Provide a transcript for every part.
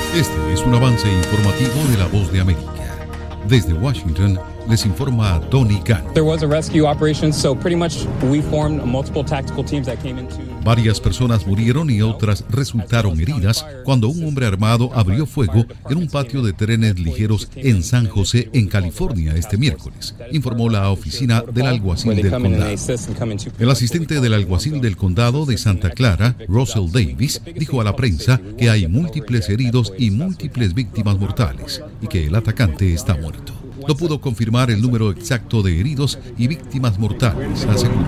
Este es un avance informativo de La Voz de América. Desde Washington les informa Tony Khan. There was a rescue operation, so pretty much we formed multiple tactical teams that came into. Varias personas murieron y otras resultaron heridas cuando un hombre armado abrió fuego en un patio de trenes ligeros en San José, en California, este miércoles, informó la oficina del alguacil del condado. El asistente del alguacil del condado de Santa Clara, Russell Davis, dijo a la prensa que hay múltiples heridos y múltiples víctimas mortales y que el atacante está muerto. No pudo confirmar el número exacto de heridos y víctimas mortales, aseguró.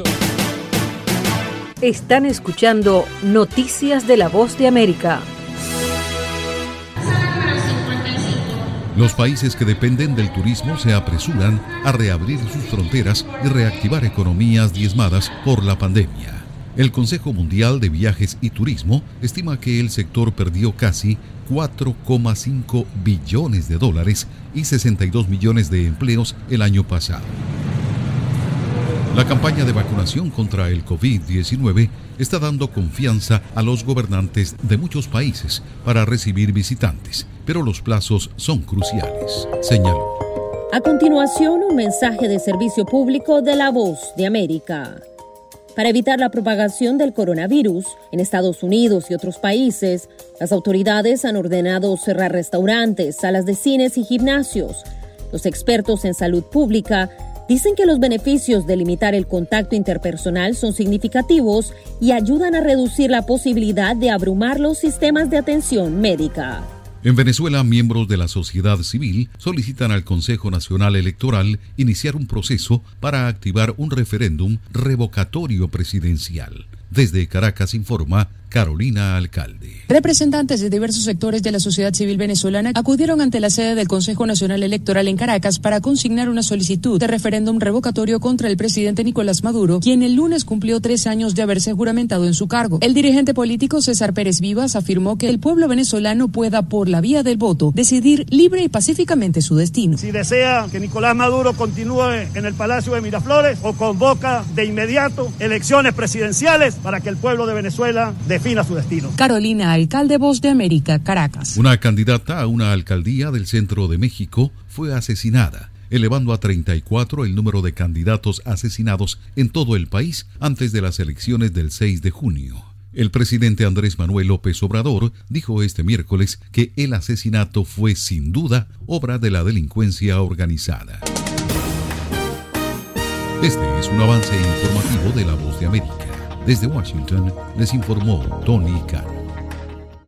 Están escuchando Noticias de La Voz de América. Los países que dependen del turismo se apresuran a reabrir sus fronteras y reactivar economías diezmadas por la pandemia. El Consejo Mundial de Viajes y Turismo estima que el sector perdió casi $4,5 billones y 62 millones de empleos el año pasado. La campaña de vacunación contra el COVID-19 está dando confianza a los gobernantes de muchos países para recibir visitantes, pero los plazos son cruciales, señaló. A continuación, un mensaje de servicio público de La Voz de América. Para evitar la propagación del coronavirus en Estados Unidos y otros países, las autoridades han ordenado cerrar restaurantes, salas de cines y gimnasios. Los expertos en salud pública dicen que los beneficios de limitar el contacto interpersonal son significativos y ayudan a reducir la posibilidad de abrumar los sistemas de atención médica. En Venezuela, miembros de la sociedad civil solicitan al Consejo Nacional Electoral iniciar un proceso para activar un referéndum revocatorio presidencial. Desde Caracas informa Carolina Alcalde. Representantes de diversos sectores de la sociedad civil venezolana acudieron ante la sede del Consejo Nacional Electoral en Caracas para consignar una solicitud de referéndum revocatorio contra el presidente Nicolás Maduro, quien el lunes cumplió 3 años de haberse juramentado en su cargo. El dirigente político César Pérez Vivas afirmó que el pueblo venezolano pueda, por la vía del voto, decidir libre y pacíficamente su destino. Si desea que Nicolás Maduro continúe en el Palacio de Miraflores o convoca de inmediato elecciones presidenciales para que el pueblo de Venezuela defina su destino. Carolina Alcalde, Voz de América, Caracas. Una candidata a una alcaldía del centro de México fue asesinada, elevando a 34 el número de candidatos asesinados en todo el país antes de las elecciones del 6 de junio. El presidente Andrés Manuel López Obrador dijo este miércoles que el asesinato fue sin duda obra de la delincuencia organizada. Este es un avance informativo de La Voz de América. Desde Washington les informó Tony Khan.